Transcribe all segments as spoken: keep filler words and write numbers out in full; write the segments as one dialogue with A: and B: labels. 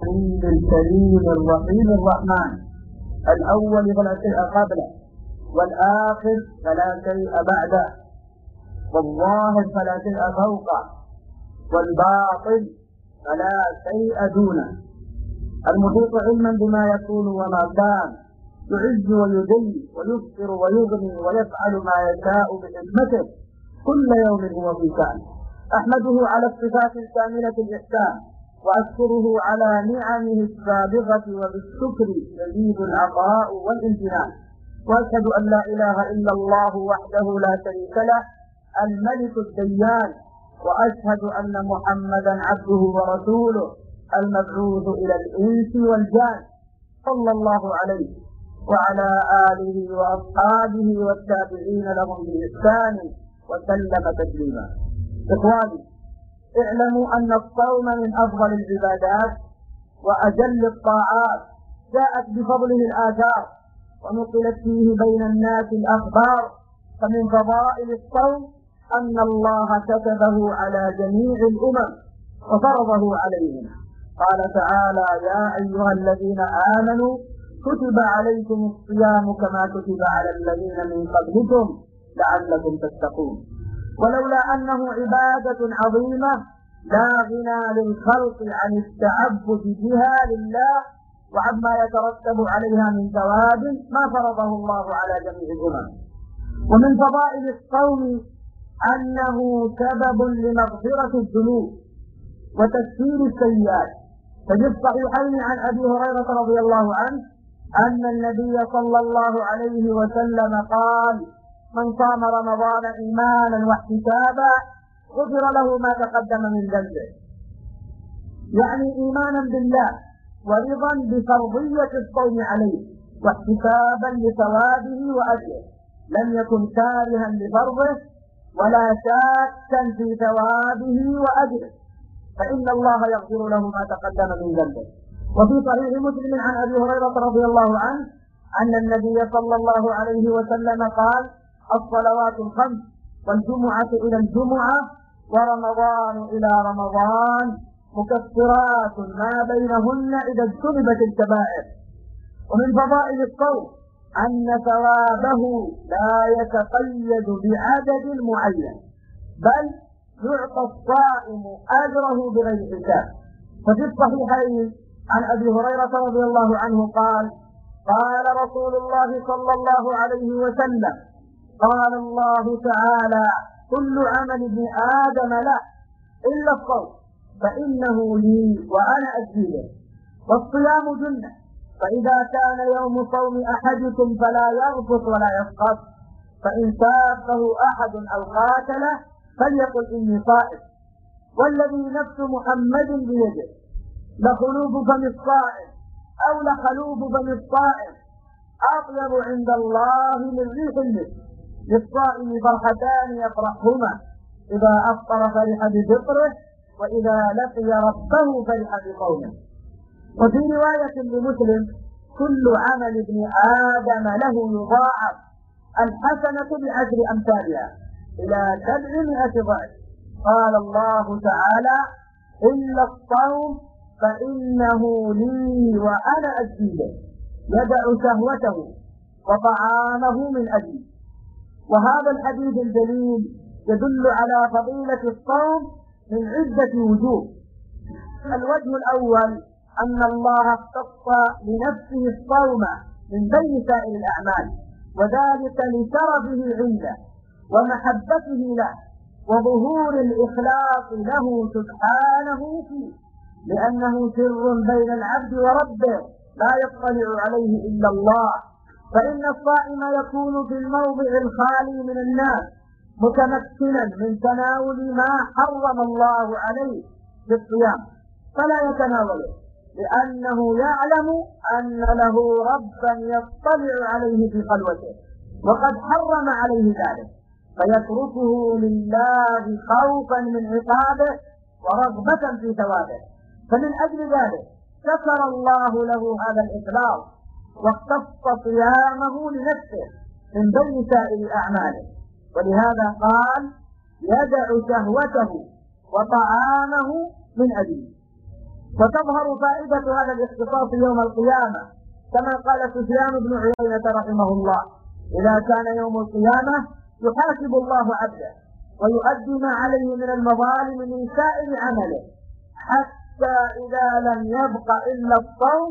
A: الكريم الرحيم الرحمن، الأول فلا شيء قبله، والآخر فلا شيء بعده، والظاهر فلا شيء فوقه، والباطن فلا شيء دونه، المحيط علما بما يكون وما كان، يعز ويذل ويبصر ويغني ويفعل ما يشاء بحكمته، كل يوم هو في شأن. أحمده على الصفات الكاملة الإحسان، وأشكره على نعمه السابغة، وبالشكر يزيد العطاء والامتنان. وأشهد أن لا إله إلا الله وحده لا شريك له الملك الديان، وأشهد أن محمدا عبده ورسوله المبعوث إلى الإنس والجان، صلى الله عليه وعلى آله وأصحابه والتابعين لهم بإحسان وسلم تسليما. إخواني، اعلموا أن الصوم من أفضل العبادات وأجل الطاعات، جاءت بفضله الآثار ونقلت فيه بين الناس الأخبار. فمن فضائل الصوم أن الله كتبه على جميع الأمم وفرضه عليهم. قال تعالى: يا أيها الذين آمنوا كتب عليكم الصيام كما كتب على الذين من قبلكم لعلكم تتقون. ولولا أنه عبادة عظيمة لا غنى للخلق عن التعبد بها لله وعما يترتب عليها من ثواب ما فرضه الله على جميع الأمم. ومن فضائل الصوم أنه سبب لمغفرة الذنوب وتكفير السيئات. ففي الصحيحين عن أبي هريرة رضي الله عنه أن النبي صلى الله عليه وسلم قال: من صام رمضان إيمانا واحتسابا غفر له ما تقدم من ذنبه، يعني إيمانا بالله ورضا بفرضية الصوم عليه واحتسابا لثوابه وأجره، لم يكن كارها لفرضه ولا شاكا في ثوابه وأجره، فإن الله يغفر له ما تقدم من ذنبه. وفي صحيح مسلم عن أبي هريرة رضي الله عنه أن النبي صلى الله عليه وسلم قال: الصلوات الخمس والجمعة إلى الجمعة ورمضان إلى رمضان مكفرات ما بينهن إذا اجتنبت الكبائر. ومن فضائل الصوم أن ثوابه لا يتقيد بعدد معين، بل يعطى الصائم أجره بغير حساب. ففي الصحيحين عن أبي هريرة رضي الله عنه قال: قال رسول الله صلى الله عليه وسلم: قال الله تعالى: كل عمل ابن آدم له إلا الصوم فإنه لي وأنا أجزي به. والصيام جنة، فإذا كان يوم صوم أحدكم فلا يرفث ولا يسخط، فإن سابه أحد أو قاتله فليقل إني صائم. والذي نفس محمد بيده لخلوف فم الصائم أو لخلوف فم الصائم أطيب عند الله من ريح المسك. للصائم فرحتان يفرحهما: إذا أفطر فرح بفطره، وإذا لقي ربه فرح بقومه. وفي رواية لمسلم: كل عمل ابن آدم له يضاعف الحسنة بعشر أمثالها إلى سبعمائة ضعف. قال الله تعالى: إلا الصوم فإنه لي وأنا أجزي به، يدع شهوته وطعامه من أجلي. وهذا الحديث الجليل يدل على فضيلة الصوم من عدة وجوه. الوجه الأول أن الله اختص لنفسه الصوم من بين سائر الأعمال، وذلك لشرفه عنده ومحبته له وظهور الإخلاص له سبحانه فيه، لأنه سر بين العبد وربه لا يطلع عليه إلا الله. فإن الصائم يكون في الموضع الخالي من الناس متمكنا من تناول ما حرم الله عليه بالصيام، فلا يتناوله لأنه يعلم أن له ربا يطلع عليه في خلوته وقد حرم عليه ذلك، فيتركه لله خوفا من عقابه ورغبة في ثوابه. فمن أجل ذلك شكر الله له هذا الإخلاص واختص صيامه لنفسه من بين سائر أعماله. ولهذا قال: يدع شهوته وطعامه من أجله. وتظهر فائدة هذا الاختصاص يوم القيامة كما قال سفيان بن عيينة رحمه الله: إذا كان يوم القيامة يحاسب الله عبده ويؤدي ما عليه من المظالم من سائر عمله، حتى إذا لم يبق إلا الصوم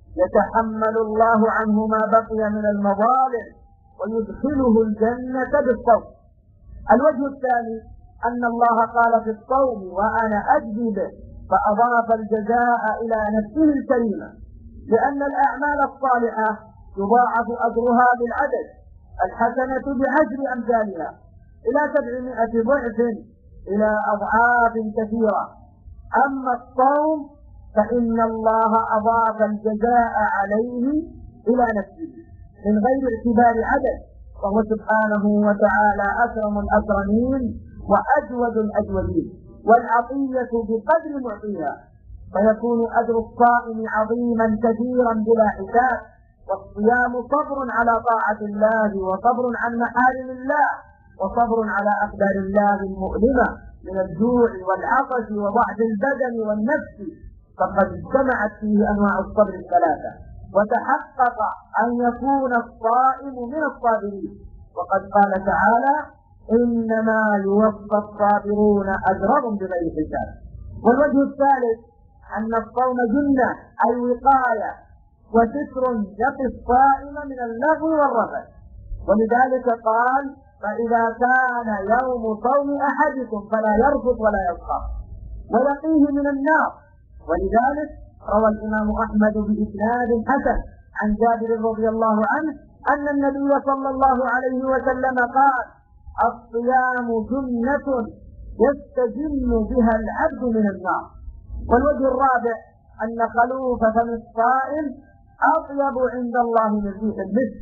A: يتحمل الله عنه ما بقي من المظالم ويدخله الجنة بالصوم. الوجه الثاني أن الله قال في الصوم: وأنا أجزي به، فأضاف الجزاء إلى نفسه الكريمة، لأن الأعمال الصالحة يضاعف أجرها بالعدد، الحسنة بعشر أمثالها إلى سبعمائة ضعف إلى أضعاف كثيرة. أما الصوم فإن الله أضاف الجزاء عليه إلى نفسه من غير اعتبار عدد، وهو سبحانه وتعالى أكرم الأكرمين وأجود الأجودين، والعطية بقدر معطيها، فيكون أجر الصائم عظيما كثيرا بلا حساب. والصيام صبر على طاعة الله، وصبر عن محارم الله، وصبر على أقدار الله المؤلمة من الجوع والعطش وضعف البدن والنفس، فقد اجتمعت فيه أنواع الصبر الثلاثة، وتحقق أن يكون الصائم من الصابرين. وقد قال تعالى: إنما يوفى الصابرون أجرهم بغير حساب. والوجه الثالث أن الصوم جنة أي وقاية وستر يقي الصائم من اللغو والرفث، ولذلك قال: فإذا كان يوم صوم أحدكم فلا يرفث ولا يسخر، ويقيه من النار. ولذلك روى الإمام أحمد بإسناد حسن عن جابر رضي الله عنه أن النبي صلى الله عليه وسلم قال: الصيام جنة يستجن بها العبد من النار. والوجه الرابع أن خلوف فم الصائم أطيب عند الله من ريح المسك،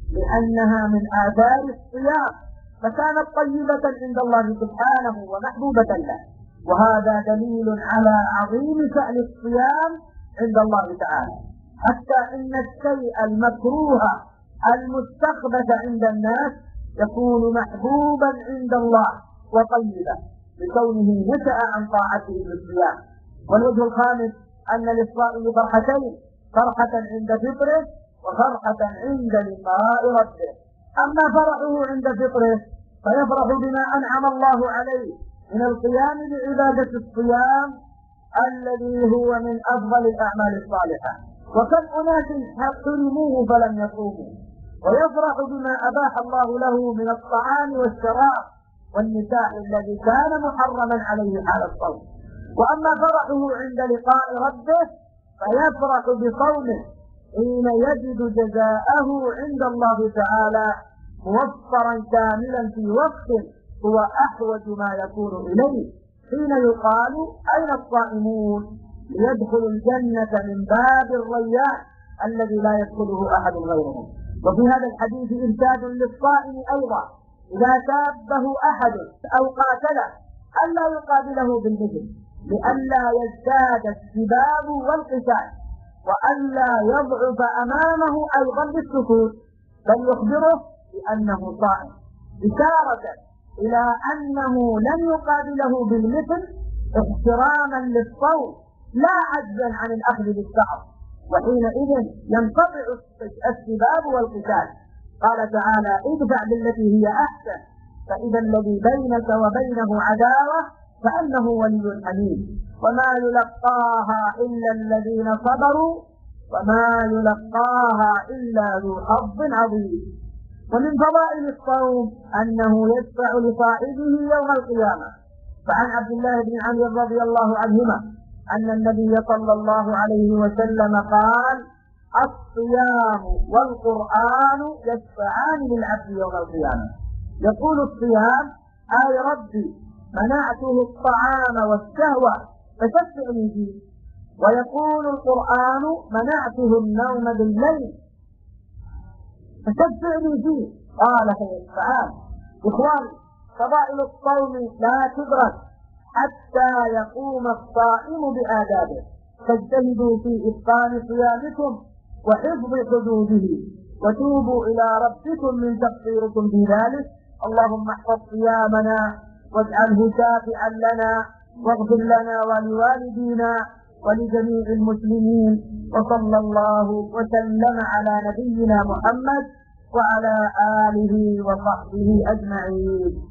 A: لأنها من آثار الصيام، فكانت طيبة عند الله سبحانه ومحبوبة له. وهذا دليل على عظيم شأن الصيام عند الله تعالى، حتى إن الشيء المكروه المستخبث عند الناس يكون محبوبا عند الله وطيبا لكونه نشأ عن طاعته بالصيام. والوجه الخامس أن للصائم فرحتين: فرحة عند فطره وفرحة عند لقاء ربه. أما فرحه عند فطره فيفرح بما أنعم الله عليه من القيام بعبادة الصيام الذي هو من أفضل الأعمال الصالحة، وكم أناس حرموه فلم يصوموا، ويفرح بما أباح الله له من الطعام والشراب والنساء الذي كان محرما عليه حال الصوم. وأما فرحه عند لقاء ربه فيفرح بصومه حين يجد جزاءه عند الله تعالى موفرا كاملا في وقت هو أحوج ما يكون إليه، حين يقال: أين الصائمون؟ ليدخلوا الجنة من باب الريان الذي لا يدخله أحد غيرهم. وفي هذا الحديث إرشاد للصائم أيضا: إذا سابه أحد أو قاتله ألا يقابله بالمثل، لئلا يزداد السباب والقتال، وألا يضعف أمامه أيضا بالسكوت، بل يخبره بأنه صائم، إشارة إلى أنه لن يقابله بالمثل احتراما للصوم لا عجزا عن الأخذ بالثأر، وحينئذ ينقطع السباب والقتال. قال تعالى: ادفع بالتي هي أحسن، فإذا الذي بينك وبينه عداوة فأنه ولي حميم، وما يلقاها إلا الذين صبروا وما يلقاها إلا ذو حظ عظيم. ومن فضائل الصوم أنه يشفع لصائمه يوم القيامة. فعن عبد الله بن عمرو رضي الله عنهما أن النبي صلى الله عليه وسلم قال: الصيام والقرآن يشفعان للعبد يوم القيامة. يقول الصيام: آي ربي منعته الطعام والشهوة فشفعني فيه. ويقول القرآن: منعته النوم بالليل فشفعني فيه. قال فيشفعان. إخواني، فضائل الصوم لا تدرك حتى يقوم الصائم بآدابه، فاجتهدوا في إتقان صيامكم وحفظ حدوده، وتوبوا إلى ربكم من تقصيركم في ذلك. اللهم احفظ صيامنا واجعله شافعا لنا، واغفر لنا ولوالدينا ولجميع المسلمين، وصلى الله وسلم على نبينا محمد وعلى آله وصحبه أجمعين.